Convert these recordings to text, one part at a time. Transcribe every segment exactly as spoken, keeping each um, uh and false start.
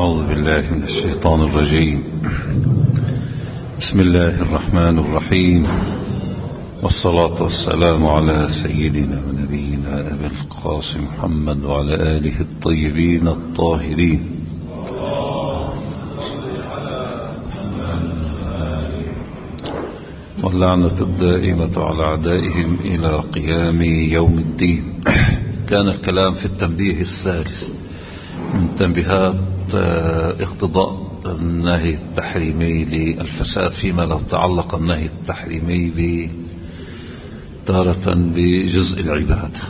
أعوذ بالله من الشيطان الرجيم. بسم الله الرحمن الرحيم، والصلاة والسلام على سيدنا ونبينا أبي القاسم محمد وعلى آله الطيبين الطاهرين. واللعنة الدائمة على أعدائهم إلى قيام يوم الدين. كان الكلام في التنبيه الثالث من تنبيهات اقتضاء النهي التحريمي للفساد، فيما لو تعلق النهي التحريمي تارة بجزء العبادة،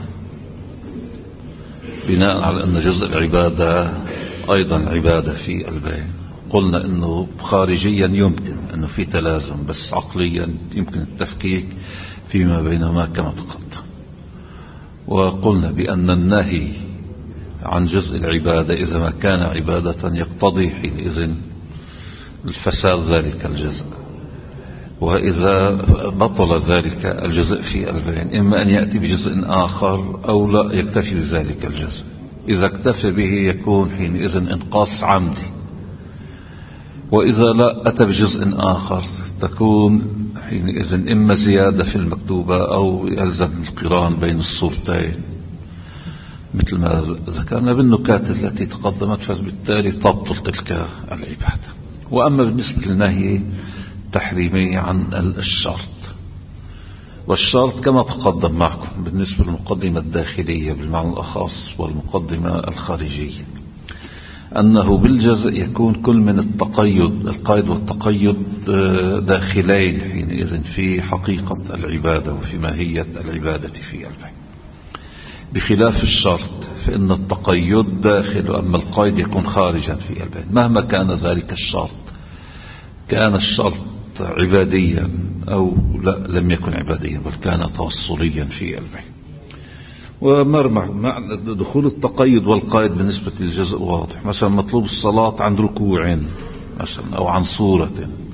بناء على أن جزء العبادة أيضا عبادة في البيع. قلنا أنه خارجيا يمكن أنه في تلازم، بس عقليا يمكن التفكيك فيما بينهما كما تقدم. وقلنا بأن النهي عن جزء العبادة إذا ما كان عبادة يقتضي حينئذ الفساد ذلك الجزء، وإذا بطل ذلك الجزء في البيان إما أن يأتي بجزء آخر أو لا يكتفي بذلك الجزء. إذا اكتفى به يكون حينئذ انقاص عمدي، وإذا لا أتى بجزء آخر تكون حينئذ إما زيادة في المكتوبة أو يلزم القران بين الصورتين مثل ما ذكرنا بالنكات التي تقدمت، فبالتالي تبطل تلك العبادة. وأما بالنسبة للنهي التحريمي عن الشرط، والشرط كما تقدم معكم بالنسبة للمقدمة الداخلية بالمعنى الأخص والمقدمة الخارجية، أنه بالجزء يكون كل من التقيد القيد والتقيد داخلين حينئذ في حقيقة العبادة وفي ماهية العبادة في البيع، بخلاف الشرط فإن التقيد داخل وأما القيد يكون خارجا في البيع. مهما كان ذلك الشرط، كان الشرط عباديا أو لا لم يكن عباديا بل كان توصليا في البيع. ومرمى مع دخول التقيد والقيد بالنسبة للجزء واضح. مثلا مطلوب الصلاة عن ركوع مثلا أو عن صورة،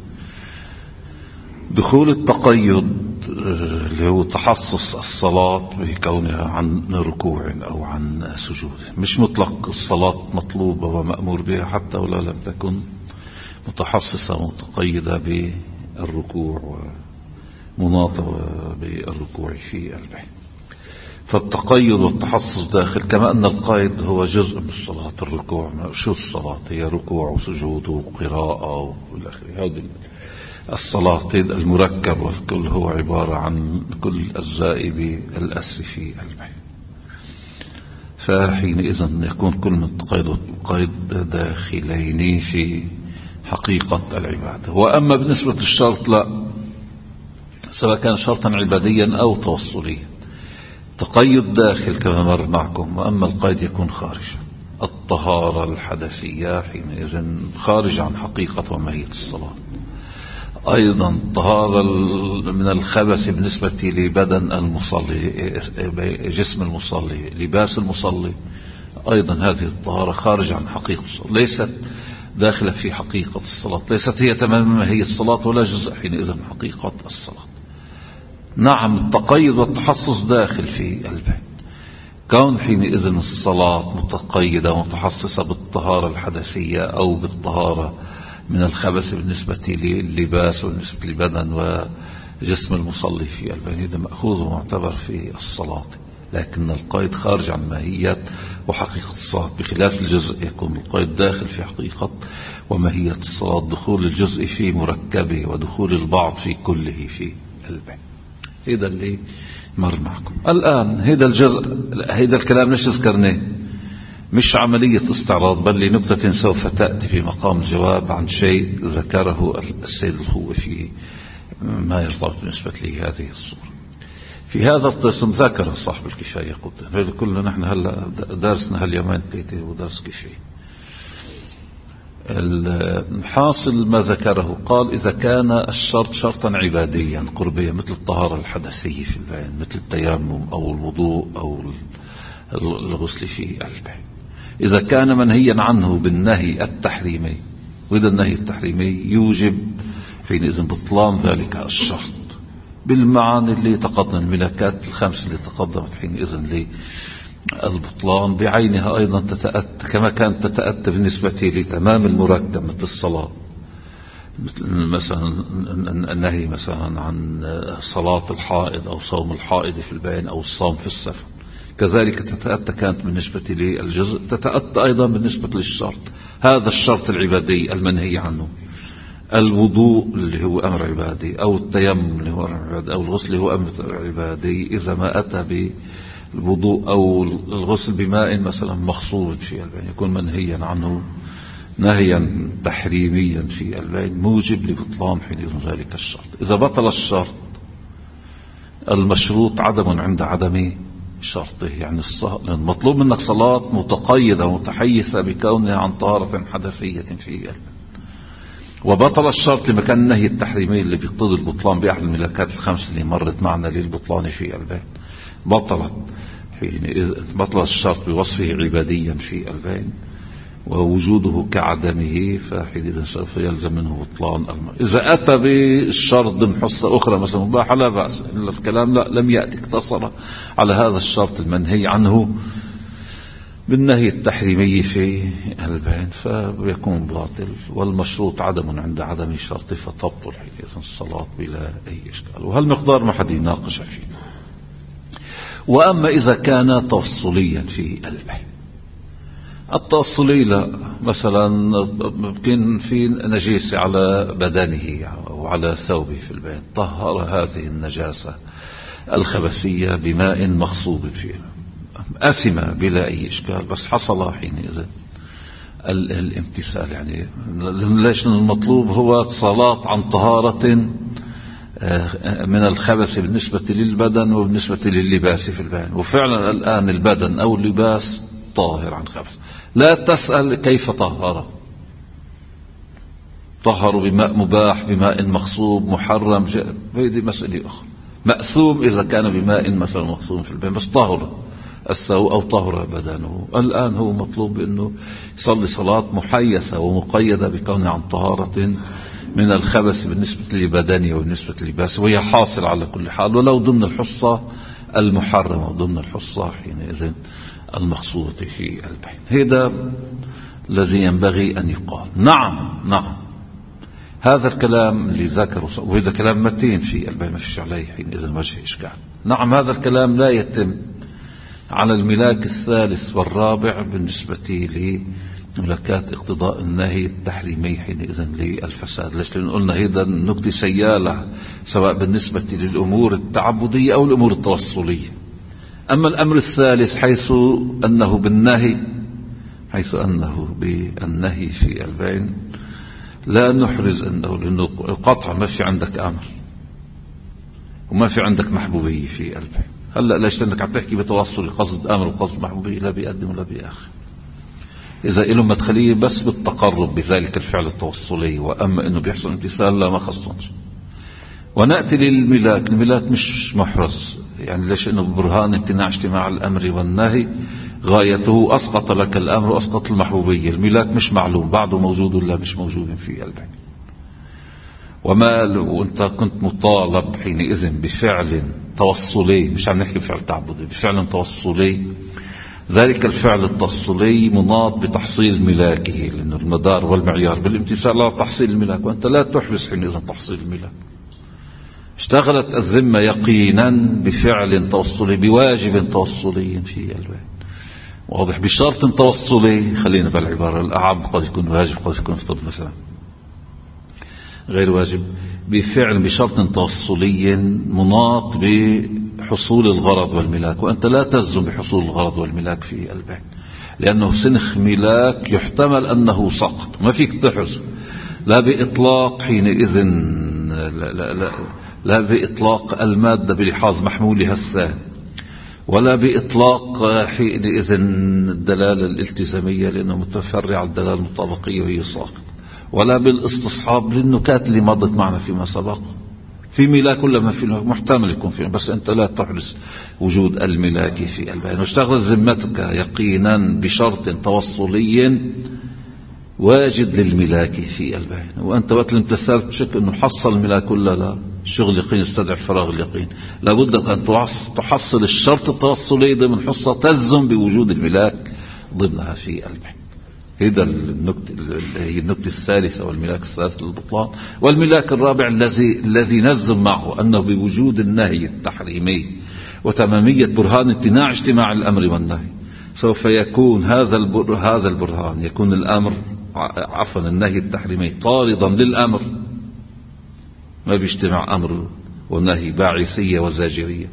دخول التقيد اللي هو تحصص الصلاة بكونها عن ركوع أو عن سجود، مش مطلق الصلاة مطلوبة ومأمور بها حتى ولا لم تكن متحصصة ومتقيدة بالركوع ومناطة بالركوع في البيع. فالتقيد والتحصص داخل، كما أن القيد هو جزء من الصلاة. الركوع شو الصلاة؟ هي ركوع وسجود وقراءة والآخر. هذه الصلاة المركب والكل هو عبارة عن كل أجزاء بالأسر في البيع. فحينئذ يكون كل من التقيد والقيد داخلين في حقيقة العبادة. وأما بالنسبة للشرط لا، سواء كان شرطا عباديا أو توصليا، تقيد داخل كما مر معكم، وأما القيد يكون خارجا. الطهارة الحدثية حينئذ خارج عن حقيقة وماهية الصلاة. أيضا الطهارة من الخبث بالنسبة لبدن المصلي، جسم المصلي، لباس المصلي، أيضا هذه الطهارة خارج عن حقيقة الصلاة، ليست داخلة في حقيقة الصلاة، ليست هي تمام ماهية الصلاة ولا جزء حينئذ من حقيقة الصلاة. نعم التقيد والتحصص داخل في البيت، كون حينئذ الصلاة متقيدة ومتحصصة بالطهارة الحدثية أو بالطهارة من الخبث بالنسبة للباس وبالنسبة لبدن وجسم المصلي في البيت، هذا مأخوذ ومعتبر في الصلاة. لكن القيد خارج عن ماهية وحقيقة الصلاة، بخلاف الجزء يكون القيد داخل في حقيقة وماهية الصلاة، دخول الجزء في مركبه ودخول البعض في كله في البيت. هذا اللي مر معكم الآن. هذا الجزء، هذا الكلام ليش ذكرناه؟ مش عملية استعراض، بل لنكتة سوف تأتي في مقام الجواب عن شيء ذكره السيد الخوي في ما يرتبط بالنسبة لهذه الصورة. في هذا القسم ذكر صاحب الكفاية قدام، هذا كلنا نحن هلا دارسنا هاليومين ثلاثة ودرس كفاية. الحاصل ما ذكره، قال إذا كان الشرط شرطا عباديا قربيا مثل الطهارة الحدثية في البيان، مثل التيمم أو الوضوء أو الغسل في البيان، إذا كان منهيا عنه بالنهي التحريمي، وإذا النهي التحريمي يوجب حينئذ بطلان ذلك الشرط بالمعاني اللي تقدم، الملكات الخمس اللي تقدمت حينئذ البطلان بعينها أيضا تتأتى كما كانت تتأتى بالنسبة لتمام المركب مثل الصلاة، مثلا النهي مثلا عن صلاة الحائض أو صوم الحائض في البين أو الصوم في السفر، كذلك تتأتى كانت بالنسبة للجزء تتأتى أيضا بالنسبة للشرط. هذا الشرط العبادي المنهي عنه، الوضوء اللي هو أمر عبادي أو التيمم اللي هو أمر عبادي أو الغسل اللي هو أمر عبادي، إذا ما أتى بالوضوء أو الغسل بماء مثلا مغصوب في البين يكون منهيا عنه نهيا تحريميا في البين موجب لبطلان حينئذ ذلك الشرط. إذا بطل الشرط المشروط عدم عند عدم شرطه، يعني المطلوب منك صلاة متقيدة متحيزة بكونها عن طهارة حدثية في البين، وبطل الشرط لمكان النهي التحريمي اللي بيقتضي البطلان بأحد الملاكات الخمس اللي مرت معنا للبطلان في البين، بطلت حين بطل الشرط بوصفه عباديا في البين ووجوده كعدمه، فحينئذ سوف يلزم منه بطلان الماء. إذا أتى بالشرط ضمن حصة أخرى مثلا مباحة لا بأس، إلا الكلام لا لم يأتي اقتصر على هذا الشرط المنهي عنه بالنهي التحريمي في البين فيكون باطل، والمشروط عدم عند عدم شرط فتبطل حينئذ الصلاة بلا أي إشكال. وهالمقدار ما حد يناقش فيه. وأما إذا كان توصليا في البين، التوصلي لا، مثلا ممكن في نجاسة على بدنه أو على ثوبه في البين، طهر هذه النجاسة الخبثية بماء مغصوب فيه أثم بلا أي إشكال، بس حصل حينئذ الامتثال. يعني ليش المطلوب هو صلاة عن طهارة من الخبث بالنسبة للبدن وبالنسبة لللباس في البين، وفعلا الآن البدن أو اللباس طاهر عن خبث. لا تسأل كيف طهر، طهروا بماء مباح بماء مغصوب محرم، هذه مسألة أخرى. مأثوم إذا كان بماء مثلا مغصوب في البين بس طهر الثوب أو طهر بدنه. الآن هو مطلوب أنه يصلي صلاة محيثة ومقيدة بكونه عن طهارة من الخبث بالنسبة لبدنه وبالنسبة للباس، وهي حاصل على كل حال ولو ضمن الحصة المحرمة وضمن الحصة حينئذ المقصودة في البين. هذا الذي ينبغي أن يقال. نعم نعم هذا الكلام اللي ذكره، وهذا كلام متين في البين ما فيش عليه حينئذ وجه إشكال. نعم هذا الكلام لا يتم على الملاك الثالث والرابع بالنسبة لملاكات اقتضاء النهي التحريمي حينئذ للفساد. ليش؟ لأن قلنا هذا نقطة سيالة سواء بالنسبة للأمور التعبدية أو الأمور التوصلية. أما الأمر الثالث حيث أنه بالنهي حيث أنه بالنهي في البين لا نحرز أنه، لأنه القطع ما في عندك أمر وما في عندك محبوبية في البين. هلأ ليش؟ لأنك عم تحكي بتوصل قصد أمر وقصد محبوبية لا بيقدم ولا بيأخر. إذا إله مدخلية بس بالتقرب بذلك الفعل التوصلي، وأما أنه بيحصل امتثال لا ما خصنش. ونأتي للملاك. الملاك مش محرز، يعني ليش؟ انه برهان امتناع اجتماع الامر والنهي غايته اسقط لك الامر واسقط المحبوبيه. الملاك مش معلوم بعده موجود ولا مش موجود في البين. وما وانت كنت مطالب حينئذ بفعل توصلي، مش عم نحكي بفعل تعبدي، بفعل توصلي، ذلك الفعل التوصلي مناط بتحصيل ملاكه، لانه المدار والمعيار بالامتثال على تحصيل الملاك، وانت لا تحرز حينئذ تحصيل الملاك. اشتغلت الذمة يقينا بفعل توصلي بواجب توصلي في البين، واضح، بشرط توصلي. خلينا بالعبارة الأعم، قد يكون واجب قد يكون فرض مثلا غير واجب، بفعل بشرط توصلي مناط بحصول الغرض والملاك، وأنت لا تزرم بحصول الغرض والملاك في البين، لأنه سنخ ملاك يحتمل أنه سقط، ما فيك تحرز لا بإطلاق حينئذ لا, لا, لا لا بإطلاق المادة بلحاظ محمولها الثاني، ولا بإطلاق حينئذ الدلالة الالتزامية لأنه متفرع على الدلالة المطابقية وهي ساقط، ولا بالاستصحاب للنكات اللي مضت معنا فيما سبق. في ملاك ولا ما في محتمل يكون فيه، بس أنت لا تحرز وجود الملاك في البين. واشتغل ذمتك يقينا بشرط توصلي واجد للملاك في البين، وأنت وقت الامتثال بشك أنه حصل الملاك ولا لا، الشغل اليقين يستدعي الفراغ اليقين. لابد أن تحصل الشرط التوصلي ضمن حصة تزم بوجود الملاك ضمنها في البحث. هذا النكتة هي النكتة الثالثة والملاك الثالث للبطلان. والملاك الرابع الذي الذي نزم معه أنه بوجود النهي التحريمي وتمامية برهان امتناع اجتماع الأمر والنهي سوف يكون هذا هذا البرهان يكون الأمر عفوا النهي التحريمي طاردا للأمر، ما بيجتمع أمر ونهي، باعثية وزاجرية،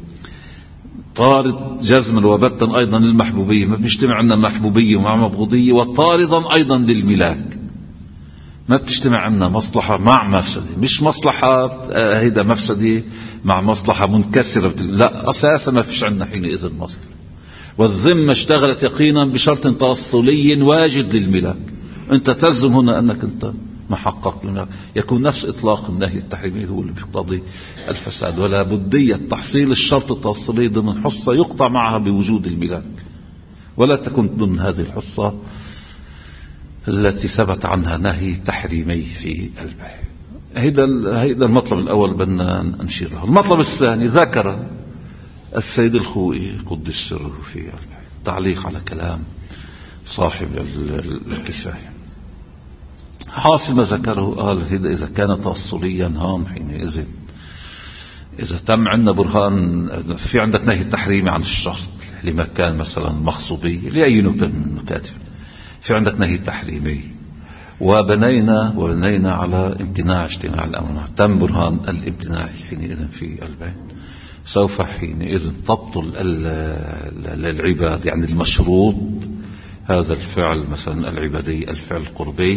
طارد جزما وبتا أيضا للمحبوبية، ما بيجتمع عندنا محبوبية ومع مبغوضية، وطاردا أيضا للملاك، ما بتجتمع عندنا مصلحة مع مفسدة، مش مصلحة هيدا مفسدة مع مصلحة منكسرة، لا أساسا ما فيش عندنا حينئذ مصلحة. والذمة اشتغلت يقينا بشرط توصلي واجد للملاك. أنت تزم هنا أنك أنت ما حققت الملاك، يكون نفس إطلاق النهي التحريمي هو اللي بيقتضي الفساد. ولا بدية تحصيل الشرط التوصلي ضمن حصة يقطع معها بوجود الملاك، ولا تكون ضمن هذه الحصة التي ثبت عنها نهي تحريمي في البيع. هذا هذا المطلب الأول بدنا نشير له. المطلب الثاني ذكر السيد الخوئي قدس سره في البيع تعليق على كلام صاحب الكفاية. حاصل ما ذكره قال هذا إذا كان توصليا هون حينئذ إذا تم عندنا برهان في عندك نهي تحريمي عن الشرط لما كان مثلا مغصوبية لأي نكتة من النكات، في عندك نهي تحريمي وبنينا وبنينا على امتناع اجتماع الأمر، تم برهان الامتناع حينئذ في البيت، سوف حينئذ تبطل العباد يعني المشروط هذا الفعل مثلا العبادي الفعل القربي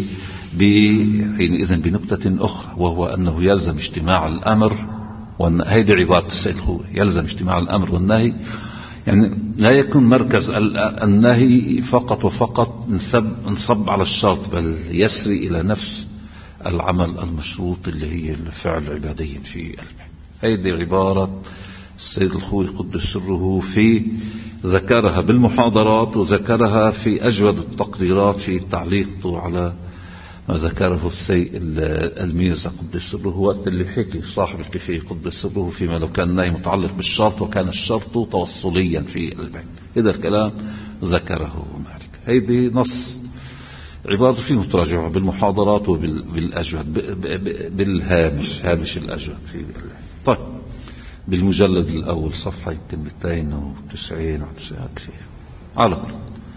حينئذ بنكتة أخرى، وهو أنه يلزم اجتماع الأمر والنهي. هيدي عبارة السيد الخوئي، يلزم اجتماع الأمر والنهي، يعني لا يكون مركز النهي فقط وفقط نصب, نصب على الشرط، بل يسري إلى نفس العمل المشروط اللي هي الفعل العبادي في البيت. هيدي عبارة السيد الخوئي قدس سره في ذكرها بالمحاضرات وذكرها في أجود التقريرات في تعليقه على ما ذكره السيد الميرزا قدس سره وقت اللي حكي صاحب الكفاية قدس سره فيما لو كان النهي متعلق بالشرط وكان الشرط توصليا في البيت. هذا الكلام ذكره مالك. هيدي نص عبارة فيه تراجعها بالمحاضرات وبالأجود بالهامش هامش الأجود في البيت. طيب بالمجلد الأول صفحة يمكن مئتين وتسعين على كل.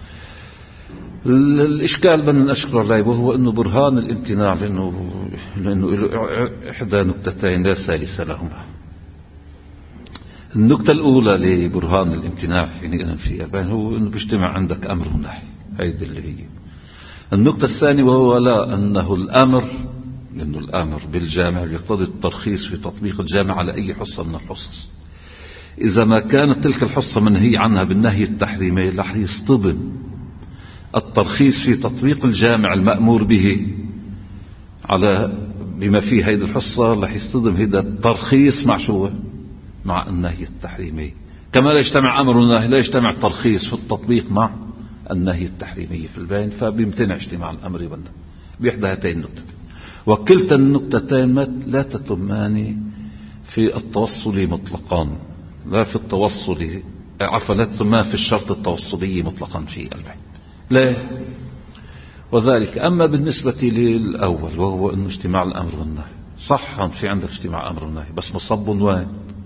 الإشكال بدنا نشكر عليه وهو أنه برهان الامتناع لأنه لأنه إحدى نكتتين لا ثالث لهما. النكتة الأولى لبرهان الامتناع حينئذ في أبان هو أنه بيجتمع عندك أمر ونهي، هيدي اللي هي. النكتة الثانية وهو لا أنه الأمر لأنه الأمر بالجامع يقتضي الترخيص في تطبيق الجامع على أي حصة من الحصص. إذا ما كانت تلك الحصة منهي عنها بالنهي التحريمي رح يصطدم الترخيص في تطبيق الجامع المأمور به على بما فيه هذه الحصة، رح يصطدم هذا الترخيص مع شو مع النهي التحريمي، كما لا يجتمع أمر ونهي لا يجتمع ترخيص في التطبيق مع النهي التحريمي في البين، فبيمتنع اجتماع الأمر والنهي بإحدى هاتين النكتتين. وكلتا النكتتين لا تتمان في التوصل مطلقا، لا في التوصل عفوا لا تتمان في الشرط التوصلي مطلقا في البيت. لا وذلك أما بالنسبة للأول وهو أنه اجتماع الأمر والنهي صح في عندك اجتماع أمر والنهي، بس مصب وين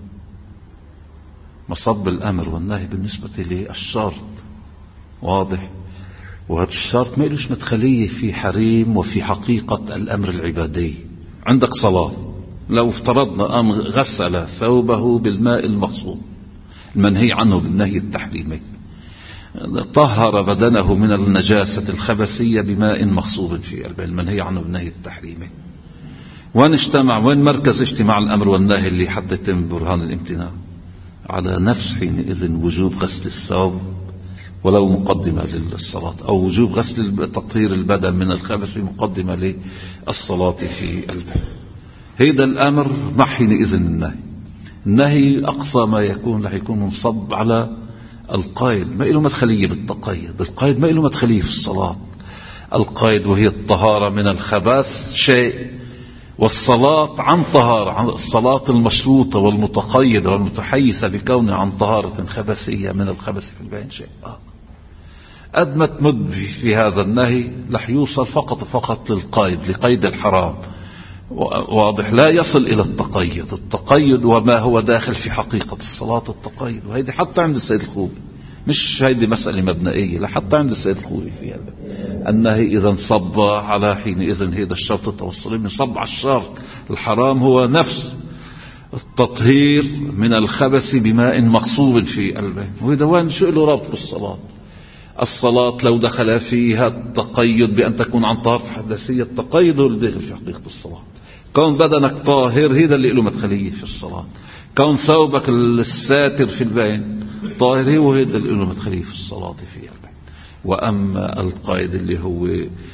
مصب الأمر والنهي بالنسبة للشرط واضح، وهذا الشرط ما إلوش مدخلية في حريم وفي حقيقة الأمر العبادي. عندك صلاة، لو افترضنا أم غسل ثوبه بالماء المغصوب المنهي عنه بالنهي التحريمي، طهر بدنه من النجاسة الخبثية بماء مغصوب في البين المنهي عنه بالنهي التحريمي، وين اجتمع وين مركز اجتماع الأمر والنهي اللي حتى يتم برهان الامتناع على نفس حينئذ وجوب غسل الثوب ولو مقدمة للصلاة، أو وجوب غسل تطهير البدن من الخبث مقدمة للصلاة في البيت. هذا الأمر مع حينئذ النهي. النهي أقصى ما يكون رح يكون منصب على القيد، ما له مدخلية بالتقيد، القيد ما له مدخلية في الصلاة. القيد وهي الطهارة من الخبث شيء، والصلاة عن طهارة، عن الصلاة المشروطة والمتقيدة والمتحيزة بكونها عن طهارة خبثية من الخبث في البين شيء آخر. قد ما تمد في هذا النهي رح يوصل فقط فقط للقيد، لقيد الحرام، واضح، لا يصل إلى التقيد. التقيد وما هو داخل في حقيقة الصلاة التقيد، وهيدي حتى عند السيد الخوئي، مش هيدي مسألة مبنائية، لا حتى عند السيد الخوئي فيها النهي إذا انصب على حينئذ هذا الشرط التوصلي من صب على الشرط. الحرام هو نفس التطهير من الخبث بماء مغصوب في البين، وهذا وين شو له ربط بالصلاة؟ الصلاة لو دخل فيها التقيد بأن تكون عن طهارة حدثية، التقيد هو اللي داخل في حقيقة الصلاة. كون بدنك طاهر هذا اللي له مدخلية في الصلاة. كون ثوبك الساتر في البين طاهر هو هذا اللي له مدخلية في الصلاة في البين. وأما القيد اللي هو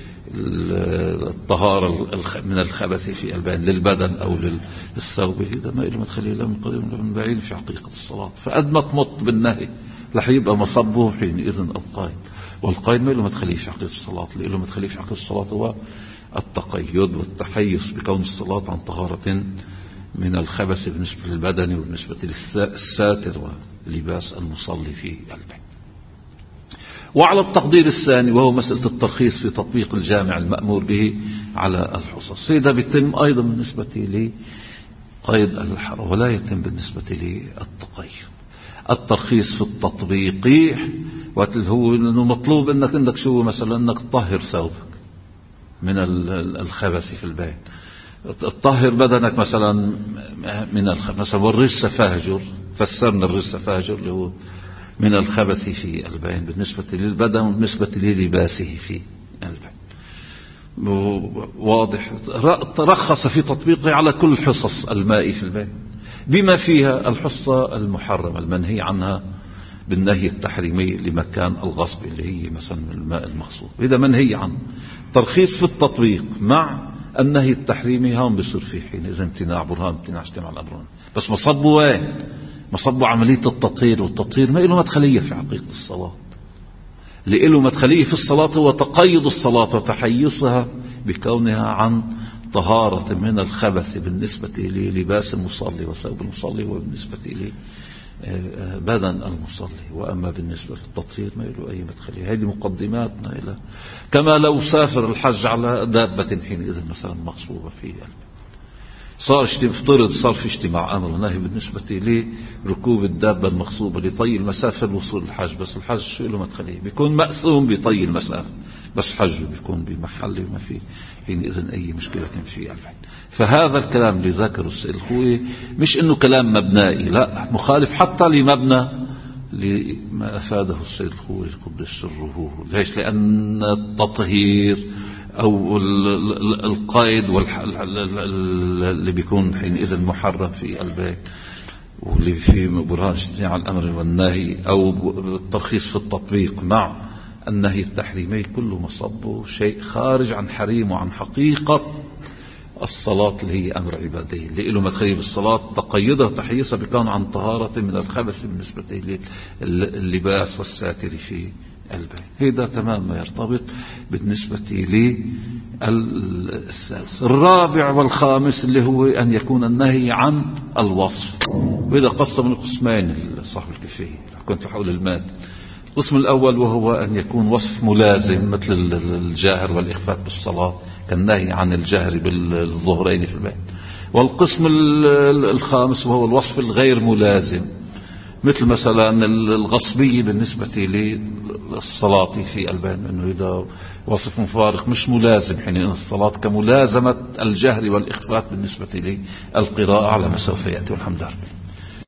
الطهارة من الخبث في البين للبدن أو للثوب، هذا ما له مدخلية لا من قريب ولا من بعيد في حقيقة الصلاة. فقد ما تمط بالنهي رح يبقى مصبه حينئذ القيد، والقيد ما له مدخليه في حقيقة الصلاة. اللي له مدخليه في حقيقة الصلاة هو التقيد والتحيز بكون الصلاة عن طهارة من الخبث بالنسبة للبدن وبالنسبة للساتر ولباس المصلي في البيت. وعلى التقدير الثاني وهو مسألة الترخيص في تطبيق الجامع المأمور به على الحصص، هذا بيتم أيضا بالنسبة لقيد الحرام ولا يتم بالنسبة للتقيد. الترخيص في التطبيق هو انه مطلوب انك عندك شو مثلا انك تطهر ثوبك من الخبث في البيت، تطهر بدنك مثلا من الخبث، مثلا والرجس فاهجر، فسرنا الرجس فاهجر اللي هو من الخبث في البين بالنسبة للبدن وبالنسبة للباسه في البين. واضح، ترخص في تطبيقه على كل حصص الماء في البين بما فيها الحصة المحرمة المنهي عنها بالنهي التحريمي لمكان الغصب اللي هي مثلا الماء المغصوب، إذا منهي عنه. ترخيص في التطبيق مع النهي التحريمي هون بيصير في حين إذا امتناع برهان امتناع اجتماع الأمرين. بس مصبه وين؟ مصبه عملية التطهير، والتطهير ما له مدخلية في حقيقة الصلاة. اللي له مدخلية في الصلاة هو تقيد الصلاة وتحيزها بكونها عن طهارة من الخبث بالنسبة للباس المصلي وثوب المصلي وبالنسبة لبدن المصلي. وأما بالنسبة للتطهير ما له أي مدخلية. هذه مقدماتنا إلى كما لو سافر الحج على دابة حينئذ مثلا مغصوبة في صار افترض صار في اجتماع أمر ونهي بالنسبة لركوب الدابة المغصوبة لطي المسافة لوصول الحج، بس الحج شو له مدخلية؟ بيكون مأثوم بطي المسافة، بس حجه بيكون بمحل وما فيه حينئذ أي مشكلة في الحج. فهذا الكلام اللي ذكره السيد الخوئي مش إنه كلام مبنائي، لا، مخالف حتى لمبنى لما أفاده السيد الخوئي قدس سره. ليش؟ لأن التطهير أو القيد اللي بيكون حينئذ محرم في البيت واللي فيه برهان اجتماع الأمر والنهي أو الترخيص في التطبيق مع النهي التحريمي كله مصبه شيء خارج عن حريم وعن حقيقة الصلاة اللي هي أمر عبادي اللي له مدخلية بالصلاة تقيدها وتحييصها بكون عن طهارة من الخبث بالنسبة لللباس والساتر في البيت. هذا تمام ما يرتبط بالنسبة للثالث. الرابع والخامس اللي هو أن يكون النهي عن الوصف، وإذا قسم القسمين صاحب الكفاية كنت حول المات. القسم الأول وهو أن يكون وصف ملازم مثل الجاهر والإخفات بالصلاة كالنهي عن الجهر بالظهرين في البيت. والقسم الخامس وهو الوصف الغير ملازم مثل مثلا الغصبية بالنسبة للصلاة في البين، أنه إذا وصف مفارق مش ملازم حين الصلاة كملازمة الجهر والإخفات بالنسبة للقراءة على ما سوف يأتي. والحمد لله.